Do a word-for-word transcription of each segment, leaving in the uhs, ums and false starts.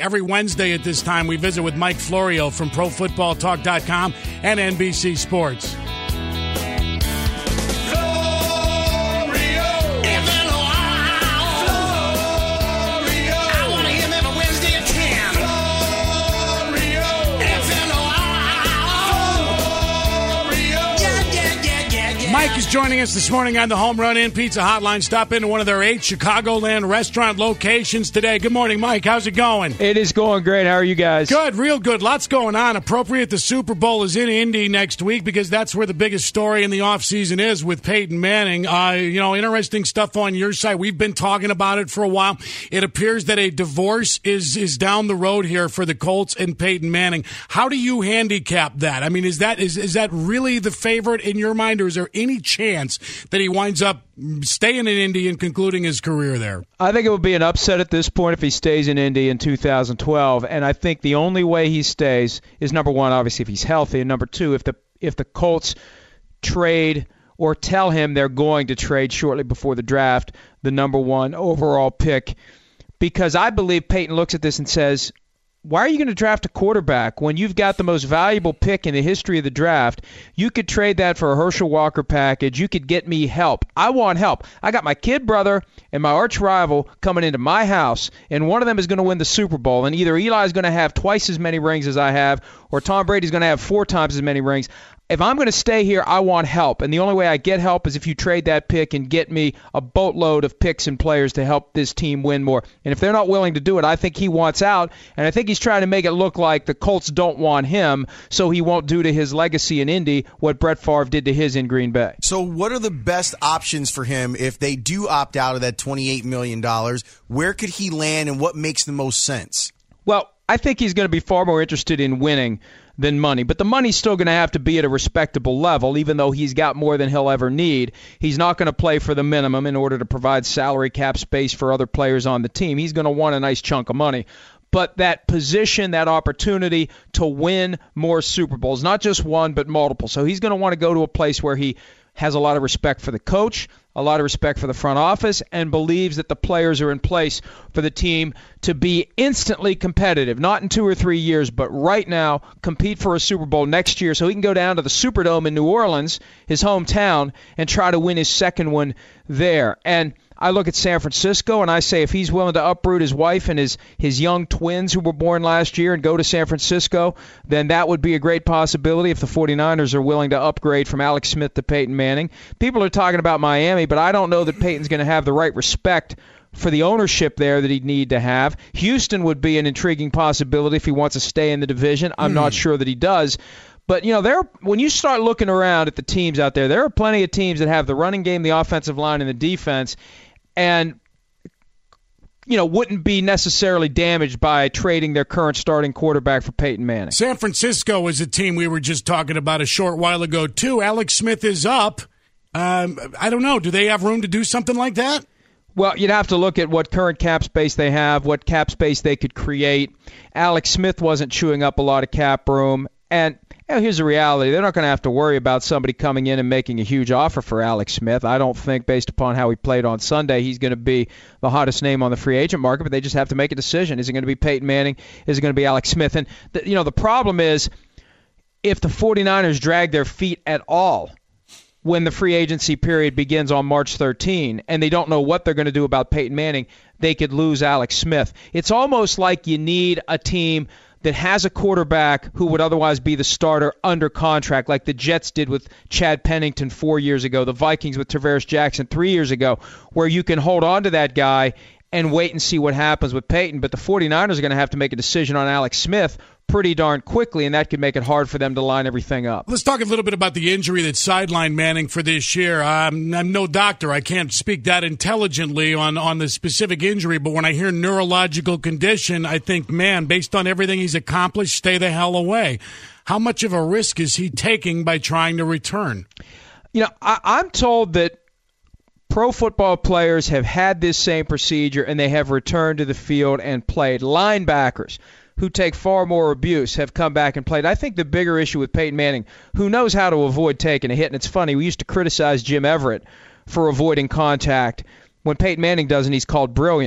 Every Wednesday at this time, we visit with Mike Florio from Pro Football Talk dot com and N B C Sports. Mike is joining us this morning on the Home Run In Pizza Hotline. Stop into one of their eight Chicagoland restaurant locations today. Good morning, Mike. How's it going? It is going great. How are you guys? Good, real good. Lots going on. Appropriate, the Super Bowl is in Indy next week because that's where the biggest story in the offseason is with Peyton Manning. Uh, you know, interesting stuff on your side. We've been talking about it for a while. It appears that a divorce is, is down the road here for the Colts and Peyton Manning. How do you handicap that? I mean, is that is, is that really the favorite in your mind, or is there any chance that he winds up staying in Indy and concluding his career there? I think it would be an upset at this point if he stays in Indy in two thousand twelve, and I think the only way he stays is, number one, obviously if he's healthy, and number two, if the if the Colts trade or tell him they're going to trade shortly before the draft the number one overall pick, because I believe Peyton looks at this and says, why are you going to draft a quarterback when you've got the most valuable pick in the history of the draft? You could trade that for a Herschel Walker package. You could get me help. I want help. I got my kid brother and my arch rival coming into my house, and one of them is going to win the Super Bowl. And either Eli is going to have twice as many rings as I have, or Tom Brady's going to have four times as many rings. If I'm going to stay here, I want help. And the only way I get help is if you trade that pick and get me a boatload of picks and players to help this team win more. And if they're not willing to do it, I think he wants out. And I think he's trying to make it look like the Colts don't want him, so he won't do to his legacy in Indy what Brett Favre did to his in Green Bay. So what are the best options for him if they do opt out of that twenty-eight million dollars? Where could he land, and what makes the most sense? Well, I think he's going to be far more interested in winning than money. But the money's still going to have to be at a respectable level, even though he's got more than he'll ever need. He's not going to play for the minimum in order to provide salary cap space for other players on the team. He's going to want a nice chunk of money. But that position, that opportunity to win more Super Bowls, not just one, but multiple. So he's going to want to go to a place where he has a lot of respect for the coach, a lot of respect for the front office, and believes that the players are in place for the team to be instantly competitive, not in two or three years, but right now, compete for a Super Bowl next year so he can go down to the Superdome in New Orleans, his hometown, and try to win his second one there. And I look at San Francisco, and I say if he's willing to uproot his wife and his, his young twins who were born last year and go to San Francisco, then that would be a great possibility if the 49ers are willing to upgrade from Alex Smith to Peyton Manning. People are talking about Miami, but I don't know that Peyton's going to have the right respect for the ownership there that he'd need to have. Houston would be an intriguing possibility if he wants to stay in the division. I'm mm. not sure that he does. But, you know, there when you start looking around at the teams out there, there are plenty of teams that have the running game, the offensive line, and the defense, and, you know, wouldn't be necessarily damaged by trading their current starting quarterback for Peyton Manning. San Francisco is a team we were just talking about a short while ago, too. Alex Smith is up. Um, I don't know. Do they have room to do something like that? Well, you'd have to look at what current cap space they have, what cap space they could create. Alex Smith wasn't chewing up a lot of cap room. And you know, here's the reality. They're not going to have to worry about somebody coming in and making a huge offer for Alex Smith. I don't think, based upon how he played on Sunday, he's going to be the hottest name on the free agent market, but they just have to make a decision. Is it going to be Peyton Manning? Is it going to be Alex Smith? And, the, you know, the problem is if the 49ers drag their feet at all when the free agency period begins on March thirteenth and they don't know what they're going to do about Peyton Manning, they could lose Alex Smith. It's almost like you need a team that has a quarterback who would otherwise be the starter under contract, like the Jets did with Chad Pennington four years ago, the Vikings with Tavares Jackson three years ago, where you can hold on to that guy and wait and see what happens with Peyton. But the 49ers are going to have to make a decision on Alex Smith pretty darn quickly, and that could make it hard for them to line everything up. Let's talk a little bit about the injury that sidelined Manning for this year. Um, I'm no doctor. I can't speak that intelligently on, on the specific injury, but when I hear neurological condition, I think, man, based on everything he's accomplished, stay the hell away. How much of a risk is he taking by trying to return? You know, I, I'm told that pro football players have had this same procedure, and they have returned to the field and played. Linebackers who take far more abuse have come back and played. I think the bigger issue with Peyton Manning, who knows how to avoid taking a hit, and it's funny, we used to criticize Jim Everett for avoiding contact. When Peyton Manning doesn't, he's called brilliant.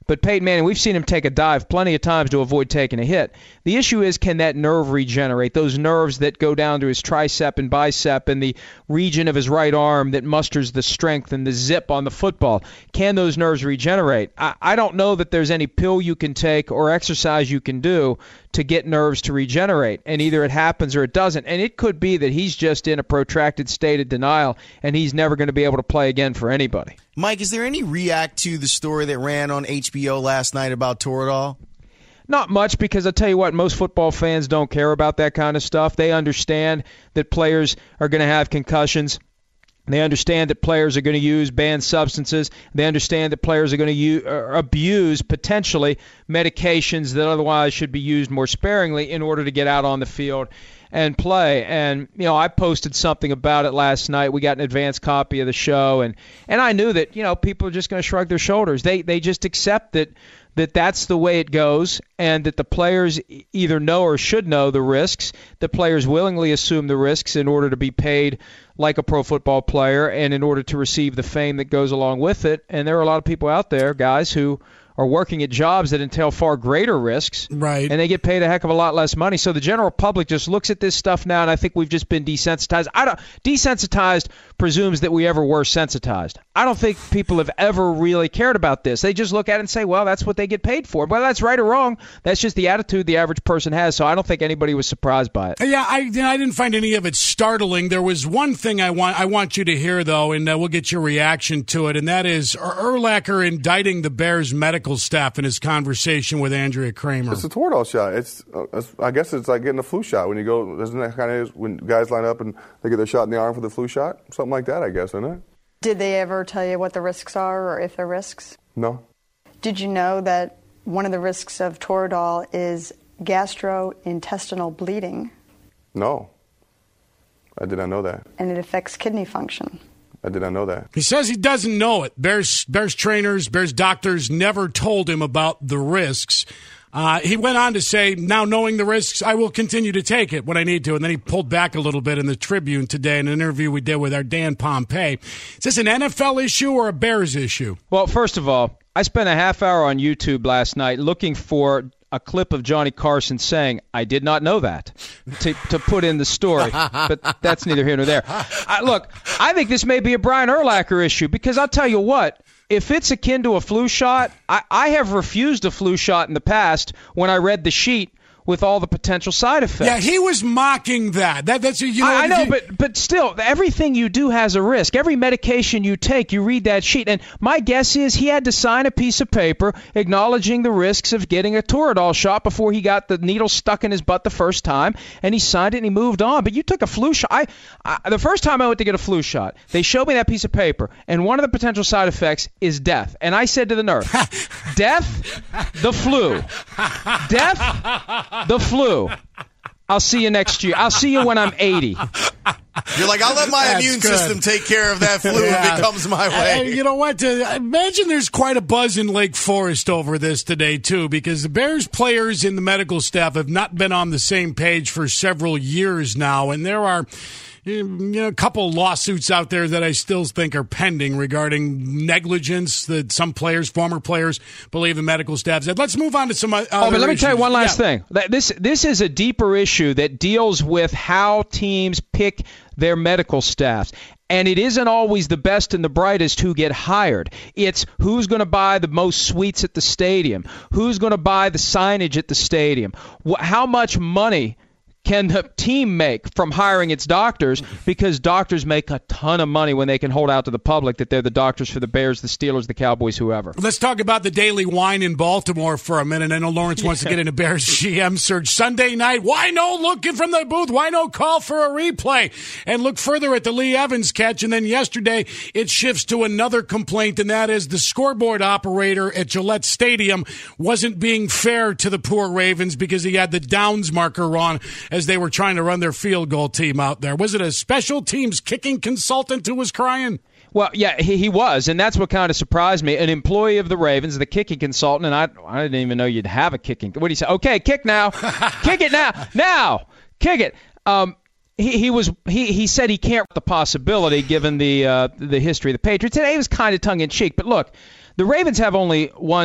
But Peyton Manning, we've seen him take a dive plenty of times to avoid taking a hit. The issue is, can that nerve regenerate? Those nerves that go down to his tricep and bicep and the region of his right arm that musters the strength and the zip on the football. Can those nerves regenerate? I, I don't know that there's any pill you can take or exercise you can do to get nerves to regenerate. And either it happens or it doesn't. And it could be that he's just in a protracted state of denial and he's never going to be able to play again for anybody. Mike, is there any react to the story that ran on H B O last night about Toradol? Not much, because I tell you what, most football fans don't care about that kind of stuff. They understand that players are going to have concussions. They understand that players are going to use banned substances. They understand that players are going to use, uh, abuse, potentially, medications that otherwise should be used more sparingly in order to get out on the field and play. And, you know, I posted something about it last night. We got an advance copy of the show, and, and I knew that, you know, people are just going to shrug their shoulders. They they just accept that that that's the way it goes, and that the players either know or should know the risks. The players willingly assume the risks in order to be paid like a pro football player and in order to receive the fame that goes along with it. And there are a lot of people out there, guys, who are working at jobs that entail far greater risks, right? And they get paid a heck of a lot less money. So the general public just looks at this stuff now, and I think we've just been desensitized. I don't desensitized presumes that we ever were sensitized. I don't think people have ever really cared about this. They just look at it and say, well, that's what they get paid for. Whether that's right or wrong, that's just the attitude the average person has. So I don't think anybody was surprised by it. Yeah, I, I didn't find any of it startling. There was one thing I want I want you to hear, though, and uh, we'll get your reaction to it, and that is Urlacher indicting the Bears medical staff in his conversation with Andrea Kramer. It's a Toradol shot. It's, uh, it's I guess it's like getting a flu shot when you go. Isn't that kind of when guys line up and they get their shot in the arm for the flu shot? Something like that, I guess, isn't it? Did they ever tell you what the risks are, or if there are risks? No. Did you know that one of the risks of Toradol is gastrointestinal bleeding? No. I did not know that. And it affects kidney function. I did not know that. He says he doesn't know it. Bears, Bears trainers, Bears doctors never told him about the risks. Uh, he went on to say, now knowing the risks, I will continue to take it when I need to. And then he pulled back a little bit in the Tribune today in an interview we did with our Dan Pompei. Is this an N F L issue or a Bears issue? Well, first of all, I spent a half hour on YouTube last night looking for a clip of Johnny Carson saying, I did not know that, to, to put in the story. But that's neither here nor there. I, look, I think this may be a Brian Urlacher issue, because I'll tell you what, if it's akin to a flu shot, I, I have refused a flu shot in the past when I read the sheet with all the potential side effects. Yeah, he was mocking that. That that's you know. I, I know, you, but but still, everything you do has a risk. Every medication you take, you read that sheet, and my guess is he had to sign a piece of paper acknowledging the risks of getting a Toradol shot before he got the needle stuck in his butt the first time, and he signed it and he moved on. But you took a flu shot. I, I the first time I went to get a flu shot, they showed me that piece of paper, and one of the potential side effects is death. And I said to the nurse, death, the flu, death. The flu. I'll see you next year. I'll see you when I'm eighty. You're like, I'll let my That's immune good. system take care of that flu Yeah. if it comes my way. And you know what? Uh, imagine there's quite a buzz in Lake Forest over this today, too, because the Bears players and the medical staff have not been on the same page for several years now, and there are you know, a couple lawsuits out there that I still think are pending regarding negligence that some players, former players, believe the medical staff said. Let's move on to some other Oh, but let me issues. tell you one last Yeah. thing. This this is a deeper issue that deals with how teams pick their medical staffs. And it isn't always the best and the brightest who get hired. It's who's going to buy the most suites at the stadium, who's going to buy the signage at the stadium, wh- how much money can the team make from hiring its doctors, because doctors make a ton of money when they can hold out to the public that they're the doctors for the Bears, the Steelers, the Cowboys, whoever. Let's talk about the Daily Wine in Baltimore for a minute. I know Lawrence wants to get into Bears G M search. Sunday night, why no looking from the booth? Why no call for a replay? And look further at the Lee Evans catch. And then yesterday, it shifts to another complaint, and that is the scoreboard operator at Gillette Stadium wasn't being fair to the poor Ravens because he had the downs marker on as they were trying to run their field goal team out there. Was it a special teams kicking consultant who was crying? Well, yeah, he, he was, and that's what kind of surprised me. An employee of the Ravens, the kicking consultant, and I I didn't even know you'd have a kicking. What do you say? Okay, kick now. Kick it now. Now. Kick it. Um, he, he was he, he said he can't the possibility given the uh, the history of the Patriots. And he was kind of tongue-in-cheek. But look, the Ravens have only one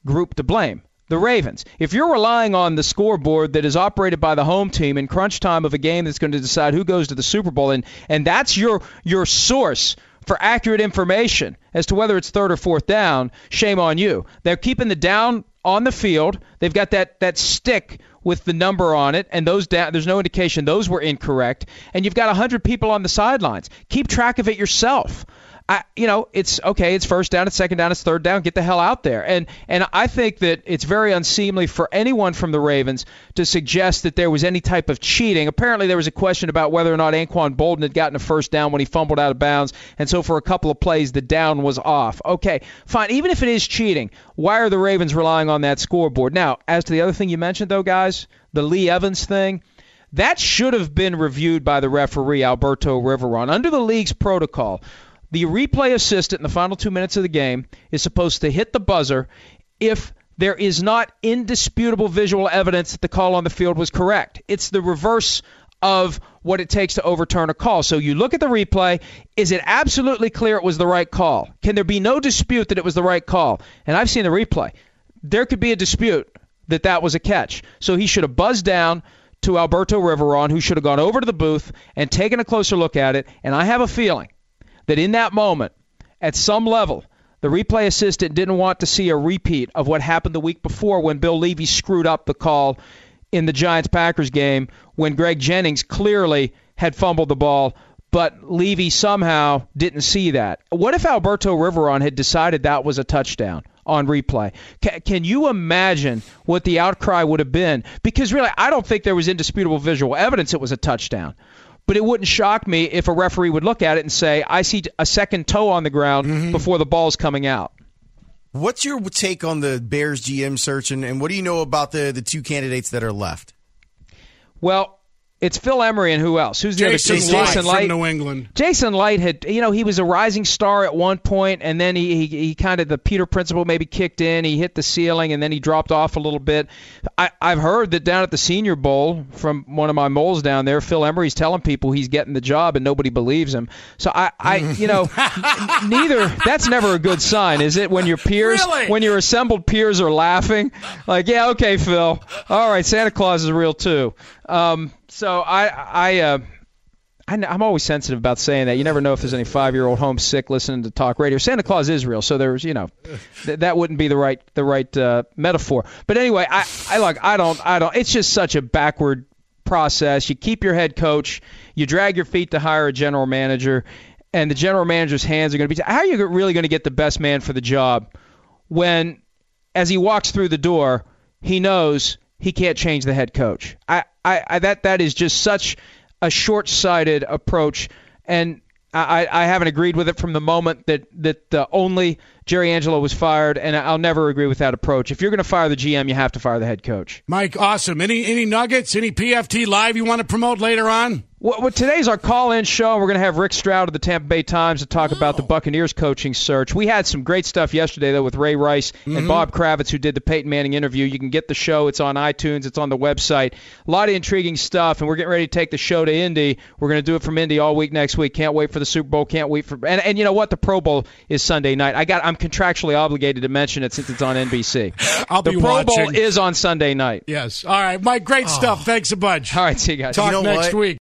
group to blame? The Ravens. If you're relying on the scoreboard that is operated by the home team in crunch time of a game that's going to decide who goes to the Super Bowl, and, and that's your your source for accurate information as to whether it's third or fourth down, shame on you. They're keeping the down on the field. They've got that, that stick with the number on it, and those down, there's no indication those were incorrect. And you've got one hundred people on the sidelines. Keep track of it yourself. I, you know, it's okay. It's first down, it's second down, it's third down. Get the hell out there. And and I think that it's very unseemly for anyone from the Ravens to suggest that there was any type of cheating. Apparently, there was a question about whether or not Anquan Bolden had gotten a first down when he fumbled out of bounds, and so for a couple of plays, the down was off. Okay, fine. Even if it is cheating, why are the Ravens relying on that scoreboard? Now, as to the other thing you mentioned, though, guys, the Lee Evans thing. That should have been reviewed by the referee, Alberto Riveron. Under the league's protocol, the replay assistant in the final two minutes of the game is supposed to hit the buzzer if there is not indisputable visual evidence that the call on the field was correct. It's the reverse of what it takes to overturn a call. So you look at the replay. Is it absolutely clear it was the right call? Can there be no dispute that it was the right call? And I've seen the replay. There could be a dispute that that was a catch. So he should have buzzed down to Alberto Riveron, who should have gone over to the booth and taken a closer look at it. And I have a feeling that in that moment, at some level, the replay assistant didn't want to see a repeat of what happened the week before when Bill Levy screwed up the call in the Giants-Packers game when Greg Jennings clearly had fumbled the ball, but Levy somehow didn't see that. What if Alberto Riveron had decided that was a touchdown on replay? Can, can you imagine what the outcry would have been? Because really, I don't think there was indisputable visual evidence it was a touchdown. But it wouldn't shock me if a referee would look at it and say, I see a second toe on the ground mm-hmm. before the ball's coming out. What's your take on the Bears G M search, and, and what do you know about the, the two candidates that are left? Well, it's Phil Emery and who else? Who's the Jason other two? Light Jason Light from New England. Jason Light had, you know, he was a rising star at one point, and then he, he, he kind of, the Peter principle maybe kicked in. He hit the ceiling, and then he dropped off a little bit. I, I've heard that down at the Senior Bowl from one of my moles down there, Phil Emery's telling people he's getting the job, and nobody believes him. So I, I you know, neither. That's never a good sign, is it? When your peers, really? When your assembled peers are laughing, like, yeah, okay, Phil. All right, Santa Claus is real too. Um, so I, I, uh, I, I'm always sensitive about saying that. You never know if there's any five-year-old homesick listening to talk radio. Santa Claus is real, so there's, you know, th- that wouldn't be the right, the right uh, metaphor. But anyway, I, I like, I don't, I don't. It's just such a backward process. You keep your head coach, you drag your feet to hire a general manager, and the general manager's hands are going to be. How are you really going to get the best man for the job when, as he walks through the door, he knows he can't change the head coach? I, I, I that that is just such a short-sighted approach, and I, I haven't agreed with it from the moment that that uh, only Jerry Angelo was fired, and I'll never agree with that approach. If you're going to fire the G M, you have to fire the head coach. Mike, awesome. Any any nuggets, any P F T Live you want to promote later on? Well, well, today's our call-in show, and we're going to have Rick Stroud of the Tampa Bay Times to talk oh. about the Buccaneers coaching search. We had some great stuff yesterday, though, with Ray Rice mm-hmm. and Bob Kravitz, who did the Peyton Manning interview. You can get the show. It's on iTunes. It's on the website. A lot of intriguing stuff, and we're getting ready to take the show to Indy. We're going to do it from Indy all week next week. Can't wait for the Super Bowl. Can't wait for and, – and you know what? The Pro Bowl is Sunday night. I got, I'm contractually obligated to mention it since it's on N B C. I'll the be Pro watching. Bowl is on Sunday night. Yes. All right, Mike, great oh. stuff. Thanks a bunch. All right, see you guys. Talk you know next what? week.